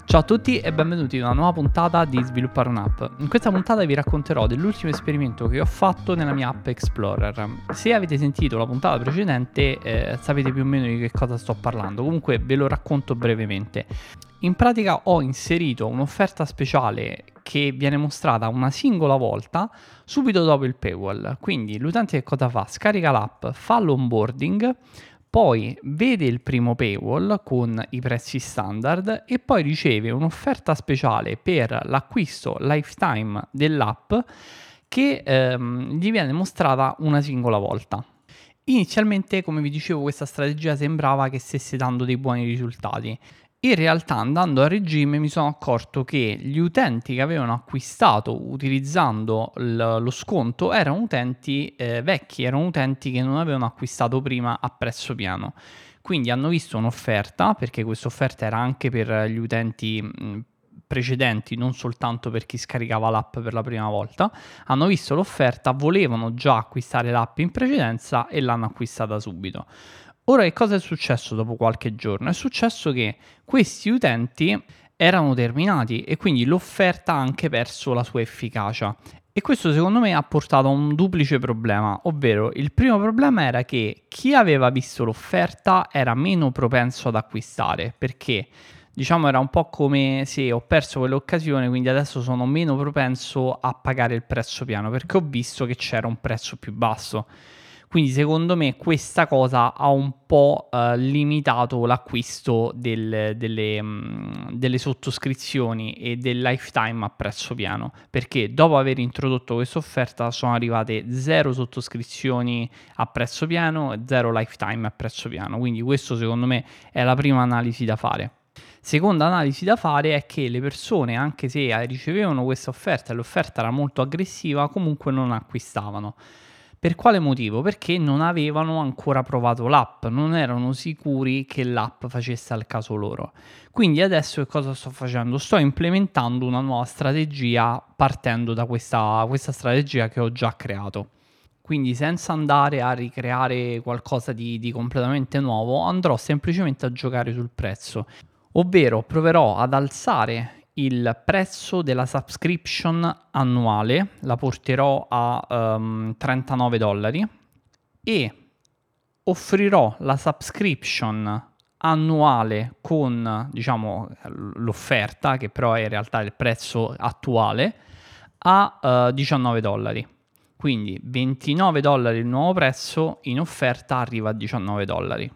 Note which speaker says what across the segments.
Speaker 1: Ciao a tutti e benvenuti in una nuova puntata di Sviluppare un'app. In questa puntata vi racconterò dell'ultimo esperimento che ho fatto nella mia app Explorer. Se avete sentito la puntata precedente sapete più o meno di che cosa sto parlando, comunque ve lo racconto brevemente. In pratica ho inserito un'offerta speciale che viene mostrata una singola volta subito dopo il paywall, quindi l'utente che cosa fa? Scarica l'app, fa l'onboarding, poi vede il primo paywall con i prezzi standard e poi riceve un'offerta speciale per l'acquisto lifetime dell'app che gli viene mostrata una singola volta. Inizialmente, come vi dicevo, questa strategia sembrava che stesse dando dei buoni risultati. In realtà, andando a regime, mi sono accorto che gli utenti che avevano acquistato utilizzando lo sconto erano utenti vecchi, erano utenti che non avevano acquistato prima a prezzo pieno. Quindi hanno visto un'offerta, perché questa offerta era anche per gli utenti precedenti, non soltanto per chi scaricava l'app per la prima volta, hanno visto l'offerta, volevano già acquistare l'app in precedenza e l'hanno acquistata subito. Ora, che cosa è successo dopo qualche giorno? È successo che questi utenti erano terminati e quindi l'offerta ha anche perso la sua efficacia. E questo secondo me ha portato a un duplice problema, ovvero il primo problema era che chi aveva visto l'offerta era meno propenso ad acquistare, perché diciamo era un po' come se ho perso quell'occasione, quindi adesso sono meno propenso a pagare il prezzo pieno, perché ho visto che c'era un prezzo più basso. Quindi secondo me questa cosa ha un po' limitato l'acquisto delle sottoscrizioni e del lifetime a prezzo pieno, perché dopo aver introdotto questa offerta sono arrivate 0 sottoscrizioni a prezzo pieno e 0 lifetime a prezzo pieno, quindi questo secondo me è la prima analisi da fare. Seconda analisi da fare è che le persone, anche se ricevevano questa offerta e l'offerta era molto aggressiva, comunque non acquistavano. Per quale motivo? Perché non avevano ancora provato l'app, non erano sicuri che l'app facesse al caso loro. Quindi adesso che cosa sto facendo? Sto implementando una nuova strategia partendo da questa strategia che ho già creato. Quindi senza andare a ricreare qualcosa di completamente nuovo, andrò semplicemente a giocare sul prezzo, ovvero proverò ad alzare il prezzo della subscription annuale, la porterò a $39 e offrirò la subscription annuale con, diciamo, l'offerta, che però è in realtà il prezzo attuale, a $19. Quindi $29 il nuovo prezzo, in offerta arriva a $19.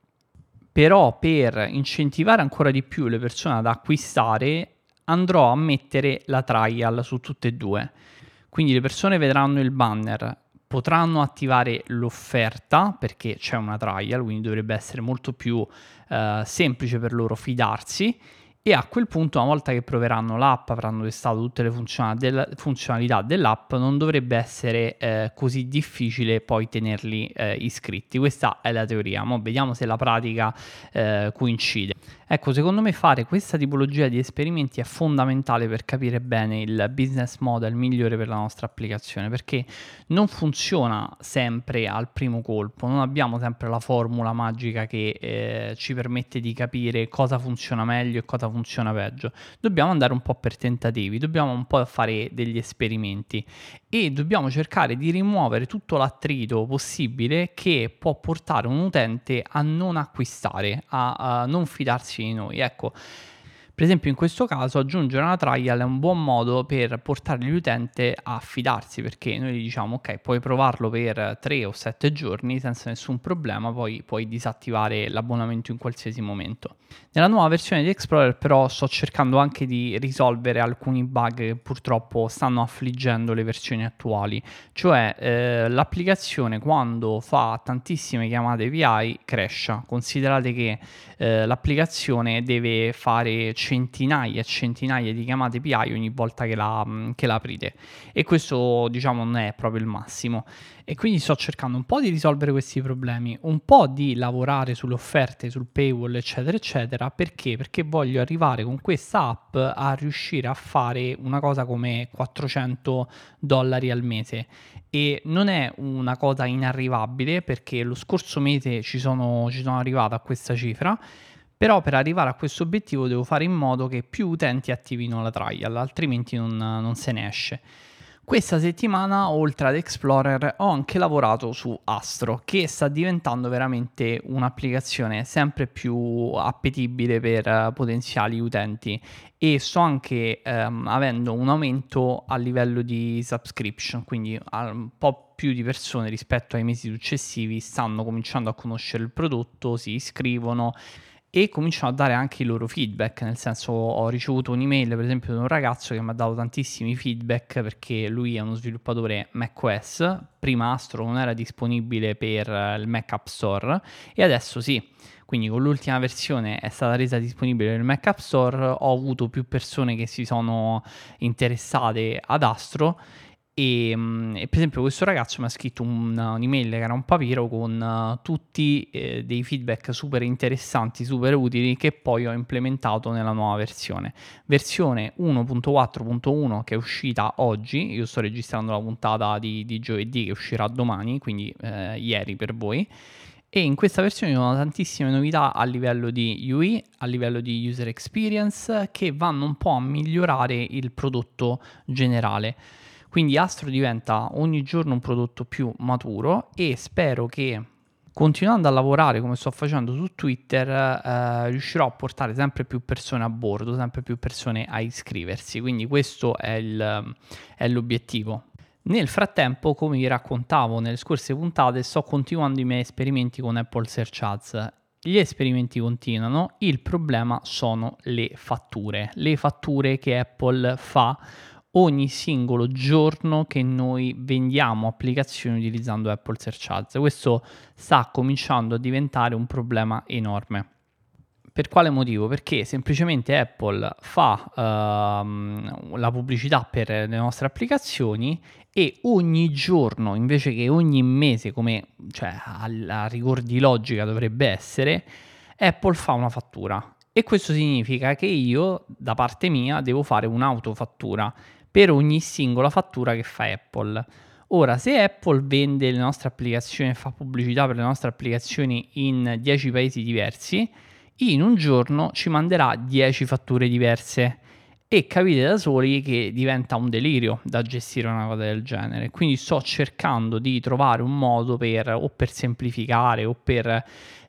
Speaker 1: Però per incentivare ancora di più le persone ad acquistare andrò a mettere la trial su tutte e due. Quindi le persone vedranno il banner, potranno attivare l'offerta perché c'è una trial, quindi dovrebbe essere molto più semplice per loro fidarsi. E a quel punto, una volta che proveranno l'app, avranno testato tutte le funzionalità dell'app, non dovrebbe essere così difficile poi tenerli iscritti. Questa è la teoria, ma vediamo se la pratica coincide. Ecco, secondo me fare questa tipologia di esperimenti è fondamentale per capire bene il business model migliore per la nostra applicazione, perché non funziona sempre al primo colpo, non abbiamo sempre la formula magica che ci permette di capire cosa funziona meglio e cosa funziona peggio. Dobbiamo andare un po' per tentativi, dobbiamo un po' fare degli esperimenti e dobbiamo cercare di rimuovere tutto l'attrito possibile che può portare un utente a non acquistare, a non fidarsi di noi. Ecco, per esempio in questo caso aggiungere una trial è un buon modo per portare l'utente a fidarsi, perché noi gli diciamo ok, puoi provarlo per 3 o 7 giorni senza nessun problema, poi puoi disattivare l'abbonamento in qualsiasi momento. Nella nuova versione di Explorer però sto cercando anche di risolvere alcuni bug che purtroppo stanno affliggendo le versioni attuali, cioè l'applicazione quando fa tantissime chiamate API crasha. Considerate che l'applicazione deve fare centinaia e centinaia di chiamate API ogni volta che la aprite e questo diciamo non è proprio il massimo. E quindi sto cercando un po' di risolvere questi problemi, un po' di lavorare sulle offerte, sul paywall, eccetera, eccetera. Perché? Perché voglio arrivare con questa app a riuscire a fare una cosa come $400 al mese. E non è una cosa inarrivabile, perché lo scorso mese ci sono arrivato a questa cifra, Però per arrivare a questo obiettivo devo fare in modo che più utenti attivino la trial, altrimenti non se ne esce. Questa settimana, oltre ad Explorer, ho anche lavorato su Astro, che sta diventando veramente un'applicazione sempre più appetibile per potenziali utenti, e sto anche avendo un aumento a livello di subscription, quindi un po' più di persone rispetto ai mesi successivi stanno cominciando a conoscere il prodotto, si iscrivono e cominciano a dare anche i loro feedback, nel senso, ho ricevuto un'email per esempio da un ragazzo che mi ha dato tantissimi feedback perché lui è uno sviluppatore macOS, prima Astro non era disponibile per il Mac App Store e adesso sì, quindi con l'ultima versione è stata resa disponibile nel Mac App Store, ho avuto più persone che si sono interessate ad Astro. E per esempio questo ragazzo mi ha scritto un'email che era un papiro con tutti dei feedback super interessanti, super utili, che poi ho implementato nella nuova versione 1.4.1 che è uscita oggi. Io sto registrando la puntata di giovedì, che uscirà domani, quindi ieri per voi. E in questa versione ci sono tantissime novità a livello di UI, a livello di user experience, che vanno un po' a migliorare il prodotto generale. Quindi Astro diventa ogni giorno un prodotto più maturo e spero che, continuando a lavorare come sto facendo su Twitter, riuscirò a portare sempre più persone a bordo, sempre più persone a iscriversi. Quindi questo è l'obiettivo. Nel frattempo, come vi raccontavo nelle scorse puntate, sto continuando i miei esperimenti con Apple Search Ads. Gli esperimenti continuano, il problema sono le fatture che Apple fa ogni singolo giorno che noi vendiamo applicazioni utilizzando Apple Search Ads. Questo sta cominciando a diventare un problema enorme. Per quale motivo? Perché semplicemente Apple fa la pubblicità per le nostre applicazioni e ogni giorno, invece che ogni mese, come cioè a rigor di logica dovrebbe essere, Apple fa una fattura. E questo significa che io, da parte mia, devo fare un'autofattura per ogni singola fattura che fa Apple. Ora, se Apple vende le nostre applicazioni e fa pubblicità per le nostre applicazioni in 10 paesi diversi, in un giorno ci manderà 10 fatture diverse e capite da soli che diventa un delirio da gestire una cosa del genere. Quindi sto cercando di trovare un modo per semplificare o per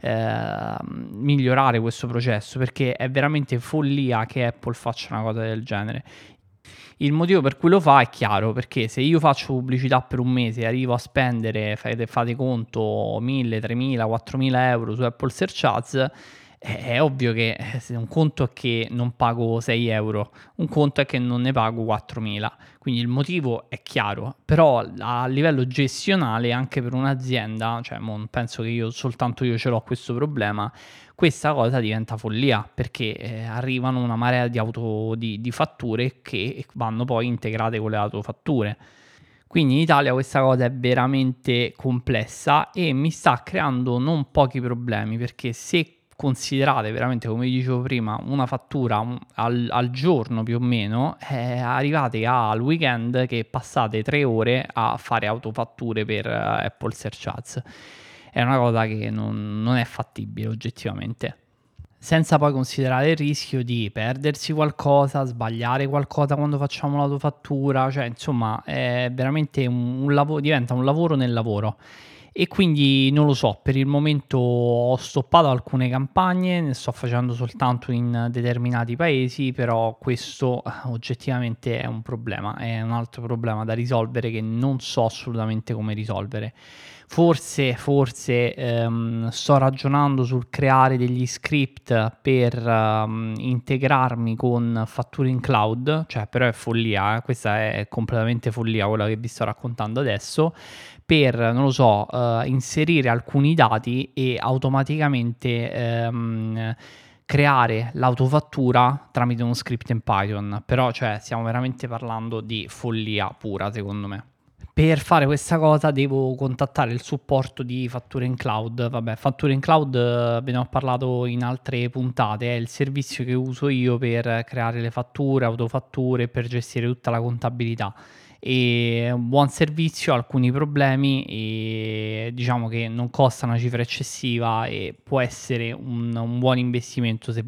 Speaker 1: migliorare questo processo, perché è veramente follia che Apple faccia una cosa del genere. Il motivo per cui lo fa è chiaro, perché se io faccio pubblicità per un mese e arrivo a spendere, fate conto, 1000, 3000, 4000 euro su Apple Search Ads, è ovvio che un conto è che non pago 6 euro, un conto è che non ne pago 4.000, quindi il motivo è chiaro, però a livello gestionale anche per un'azienda, cioè penso che soltanto io ce l'ho questo problema, questa cosa diventa follia, perché arrivano una marea di fatture che vanno poi integrate con le autofatture. Quindi in Italia questa cosa è veramente complessa e mi sta creando non pochi problemi, perché se considerate veramente, come vi dicevo prima, una fattura al giorno più o meno, arrivate al weekend che passate 3 ore a fare autofatture per Apple Search Ads. È una cosa che non è fattibile oggettivamente. Senza poi considerare il rischio di perdersi qualcosa, sbagliare qualcosa quando facciamo l'autofattura, cioè insomma è veramente un lavoro, diventa un lavoro nel lavoro. E quindi non lo so, per il momento ho stoppato alcune campagne, ne sto facendo soltanto in determinati paesi, però questo oggettivamente è un problema, è un altro problema da risolvere che non so assolutamente come risolvere. Forse sto ragionando sul creare degli script per integrarmi con fatture in cloud, cioè però è follia, questa è completamente follia quella che vi sto raccontando adesso, per, non lo so, inserire alcuni dati e automaticamente creare l'autofattura tramite uno script in Python. Però, cioè, stiamo veramente parlando di follia pura, secondo me. Per fare questa cosa devo contattare il supporto di Fatture in Cloud. Vabbè, Fatture in Cloud ve ne ho parlato in altre puntate, è il servizio che uso io per creare le fatture, autofatture, per gestire tutta la contabilità. e un buon servizio, alcuni problemi, e diciamo che non costa una cifra eccessiva e può essere un buon investimento se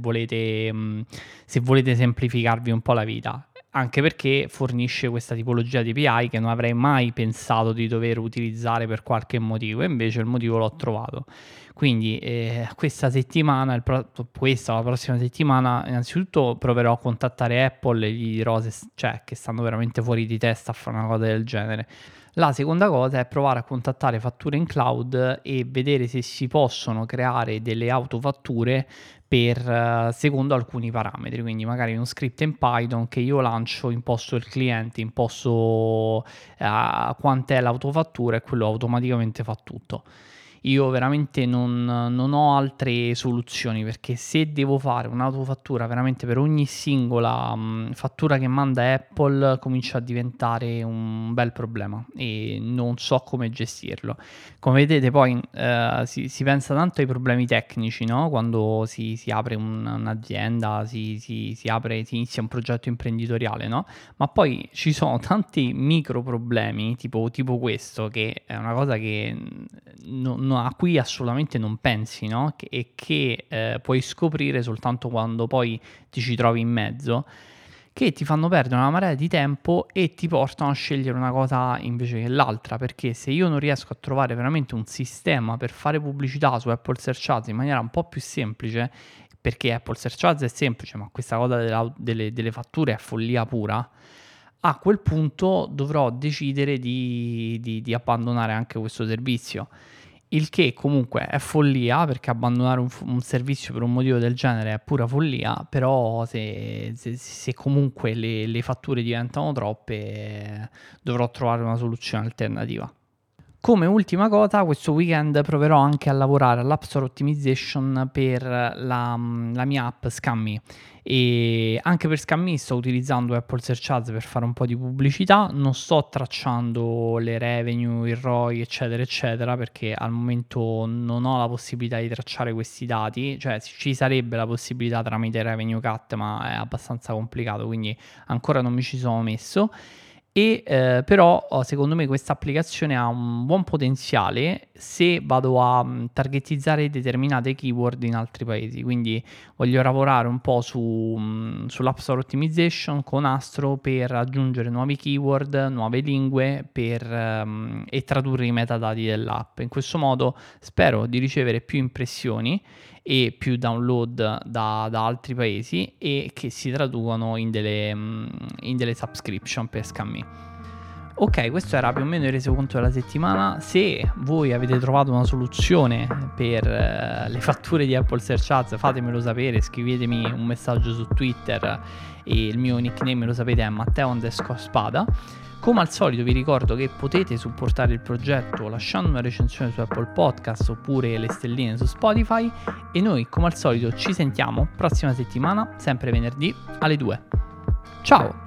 Speaker 1: volete semplificarvi un po' la vita. Anche perché fornisce questa tipologia di API che non avrei mai pensato di dover utilizzare per qualche motivo, e invece il motivo l'ho trovato. Quindi questa settimana, la prossima settimana, innanzitutto proverò a contattare Apple e gli dirò che stanno veramente fuori di testa a fare una cosa del genere. La seconda cosa è provare a contattare Fatture in Cloud e vedere se si possono creare delle autofatture secondo alcuni parametri, quindi magari uno script in Python che io lancio, imposto il cliente, imposto quant'è l'autofattura, e quello automaticamente fa tutto. Io veramente non ho altre soluzioni, perché se devo fare un'autofattura veramente per ogni singola fattura che manda Apple, comincia a diventare un bel problema e non so come gestirlo. Come vedete poi si pensa tanto ai problemi tecnici, no? Quando si apre un'azienda, si inizia un progetto imprenditoriale, no? Ma poi ci sono tanti micro problemi, tipo questo, che è una cosa che a cui assolutamente non pensi, no? Che puoi scoprire soltanto quando poi ti ci trovi in mezzo, che ti fanno perdere una marea di tempo e ti portano a scegliere una cosa invece che l'altra, perché se io non riesco a trovare veramente un sistema per fare pubblicità su Apple Search Ads in maniera un po' più semplice, perché Apple Search Ads è semplice, ma questa cosa delle fatture è follia pura, a quel punto dovrò decidere di abbandonare anche questo servizio. Il che comunque è follia, perché abbandonare un servizio per un motivo del genere è pura follia, però se comunque le fatture diventano troppe, dovrò trovare una soluzione alternativa. Come ultima cosa, questo weekend proverò anche a lavorare all'App Store Optimization per la mia app Scammi, e anche per Scammi sto utilizzando Apple Search Ads per fare un po' di pubblicità. Non sto tracciando le revenue, il ROI, eccetera eccetera, perché al momento non ho la possibilità di tracciare questi dati, cioè ci sarebbe la possibilità tramite Revenue Cut, ma è abbastanza complicato, quindi ancora non mi ci sono messo. Però secondo me questa applicazione ha un buon potenziale se vado a targetizzare determinate keyword in altri paesi, quindi voglio lavorare un po' sull'App Store Optimization con Astro per aggiungere nuovi keyword, nuove lingue e tradurre i metadati dell'app. In questo modo spero di ricevere più impressioni e più download da altri paesi, e che si traducono in delle subscription per Scammi. Ok, questo era più o meno il resoconto della settimana. Se voi avete trovato una soluzione per le fatture di Apple Search Ads, fatemelo sapere, scrivetemi un messaggio su Twitter, e il mio nickname, lo sapete, è Matteo_Spada. Come al solito vi ricordo che potete supportare il progetto lasciando una recensione su Apple Podcast oppure le stelline su Spotify, e noi come al solito ci sentiamo prossima settimana, sempre venerdì alle 2. Ciao!